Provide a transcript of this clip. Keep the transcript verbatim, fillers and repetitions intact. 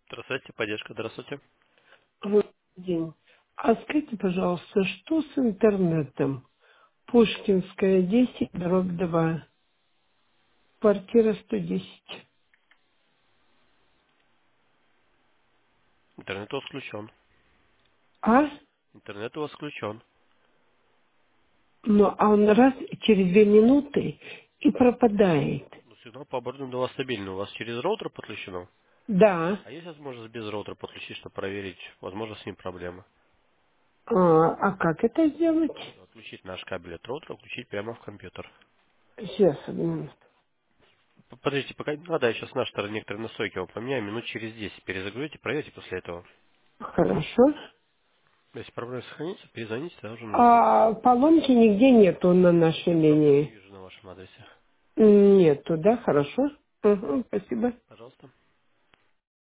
Здравствуйте, поддержка, здравствуйте. Добрый день. А скажите, пожалуйста, что с интернетом? Пушкинская, десять, дробь два, квартира сто десять. Интернет у вас включен. А? Интернет у вас включен. Ну, а он раз через две минуты и пропадает. Но сигнал по оборудованию у вас стабильный. У вас через роутер подключено? Да. А есть возможность без роутера подключить, чтобы проверить? Возможно, с ним проблема. А, а как это сделать? Отключить наш кабель от роутера, включить прямо в компьютер. Сейчас, одну минуту. П- Подождите, пока не надо, я сейчас наш стороне некоторые настройки вам поменяю, минут через десять. Перезагрузите, проверьте после этого. Хорошо. Если проблема сохранится, перезвоните, тогда уже нужно. А поломки нигде нету на нашей Проблем не линии. вижу на вашем адресе. Нету, да? Хорошо. Угу, спасибо. Пожалуйста.